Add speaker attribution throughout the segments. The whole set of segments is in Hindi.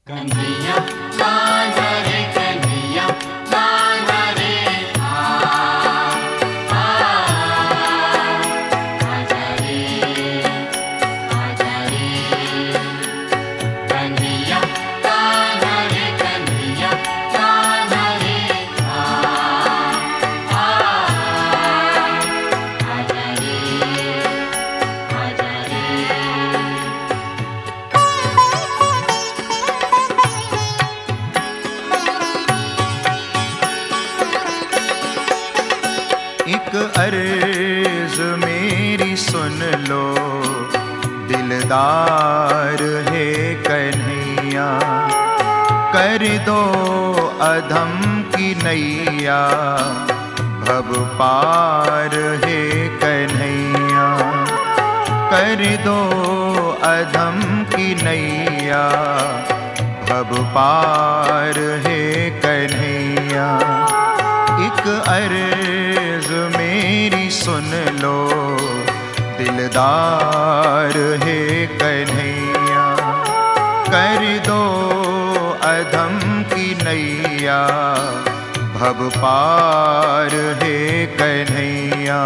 Speaker 1: कन्हैया कान्हा रे कन्हैया कान्हा रे आजा रे कन्हैया कान्हा रे कन्हैया कान्हा रे आजा रे
Speaker 2: एक अर्ज मेरी सुन लो, दिलदार है कन्हैया, कर दो अधम की नैया, भव पार है कन्हैया, कर दो अधम की नैया, भव पार है कन्हैया। एक अर्ज मेरी सुन लो, दिलदार है कन्हैया, कर दो अधम की नैया, भव पार है कन्हैया।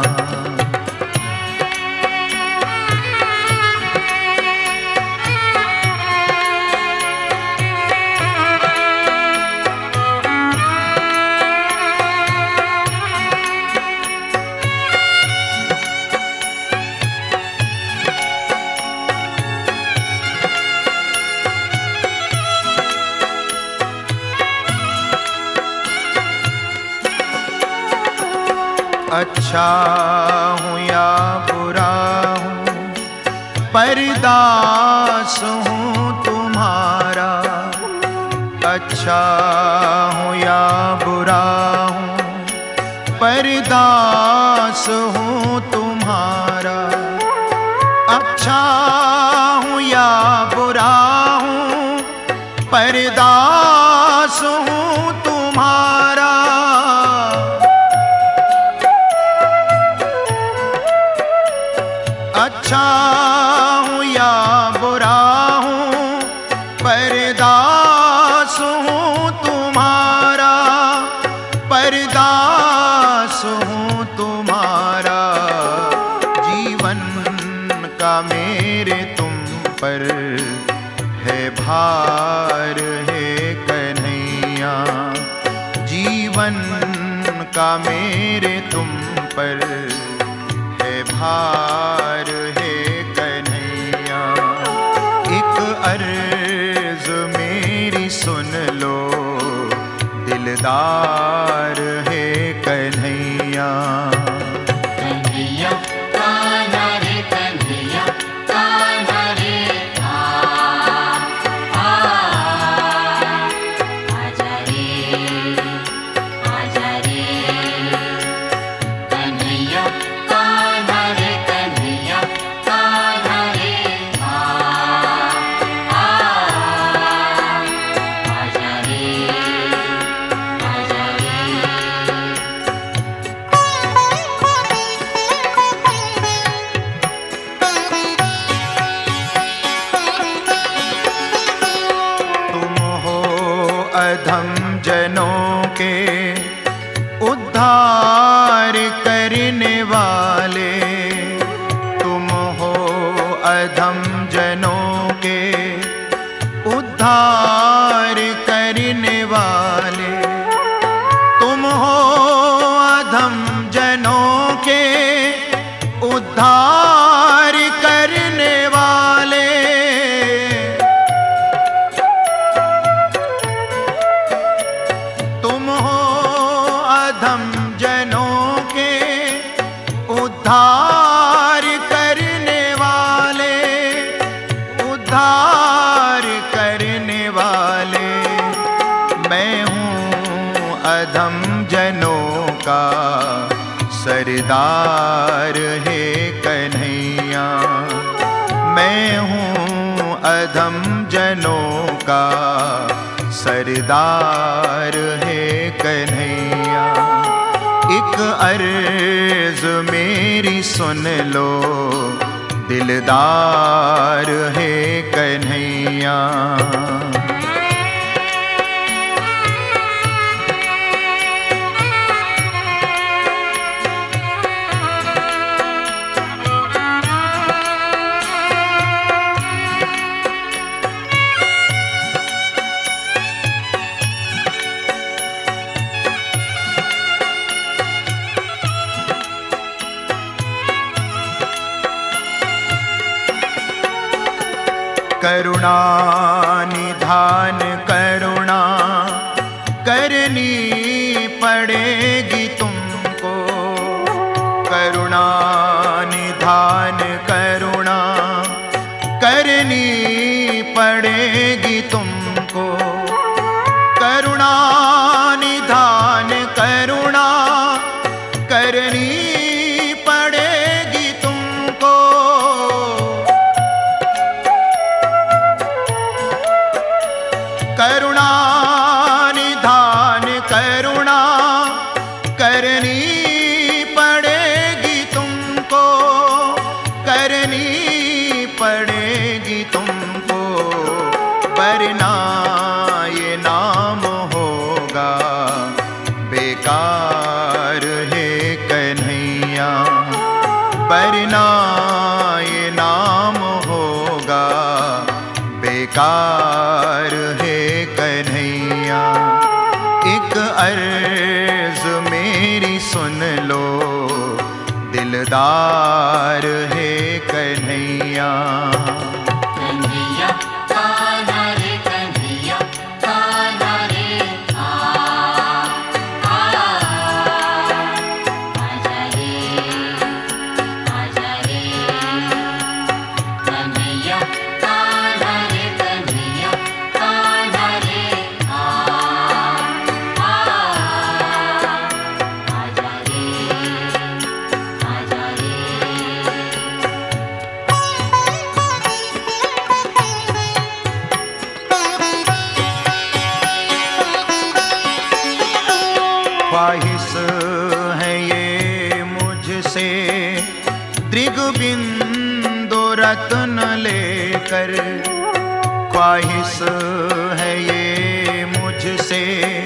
Speaker 2: अच्छा हूँ या बुरा हूँ, परदास हूँ तुम्हारा, अच्छा हूँ या बुरा हूँ, परदास हूँ तुम्हारा, अच्छा हूँ या बुरा हूँ, परदास हूँ तुम्हारा। अच्छा हूँ या बुरा हूँ, परदास हूँ तुम्हारा, परदास हूँ तुम्हारा। जीवन का मेरे तुम पर है भार है कन्हैया, जीवन का मेरे तुम पर है भार है कन्हैया। एक अर्ज मेरी सुन लो, दिलदार है कन्हैया।
Speaker 1: कन्हैया कान्हा रे कन्हैया कान्हा रे आजा रे कन्हैया कान्हा रे कन्हैया कान्हा रे आजा रे
Speaker 2: तुम हो अधम जनों के उद्धार करने वाले, तुम हो अधम जनों के उद्धार करने वाले, तुम हो अधम जनों के उद्धार करने वाले। तुम हो अधम जनों के उद्धार करने वाले, उद्धार करने वाले। मैं हूँ अधम जनों का सरदार है कन्हैया, मैं हूँ अधम जनों का सरदार है कन्हैया। एक अर्ज मेरी सुन लो, दिलदार है कन्हैया। करुणा निधान करुणा करनी पड़ेगी तुमको। करुणा निधान करुणा करनी पड़ेगी तुमको। करुणा निधान करुणा करनी पड़ेगी तुमको। करुणा निधान करुणा करनी पड़ेगी तुमको। करनी पड़ेगी तुमको, वरना ये नाम होगा बेकार है कन्हैया। वरना ये नाम होगा बेकार है कन्हैया। एक अर्ज मेरी सुन लो, दिलदार है कन्हैया।
Speaker 1: कन्हैया कान्हा रे कन्हैया कान्हा रे आजा रे कन्हैया कान्हा रे कन्हैया कान्हा रे आजा रे।
Speaker 2: ख्वाहिश है ये मुझसे दृगबिंदु रत्न लेकर। ख्वाहिश है ये मुझसे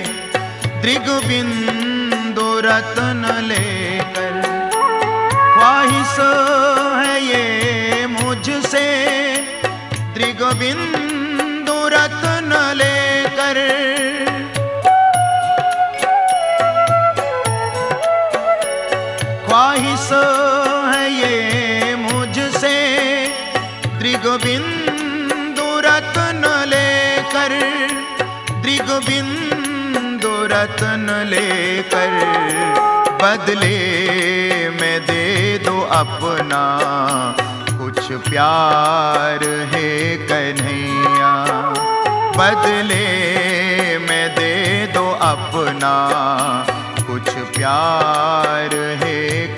Speaker 2: दृगबिंदु रत्न लेकर। ख्वाहिश है ये मुझसे दृगबिंदु रत्न लेकर। ख्वाहिश है ये मुझसे दृगबिंदु रत्न लेकर। दृगबिंदु रत्न लेकर बदले में दे दो अपना कुछ प्यार है कन्हैया। बदले में दे दो अपना कुछ प्यार है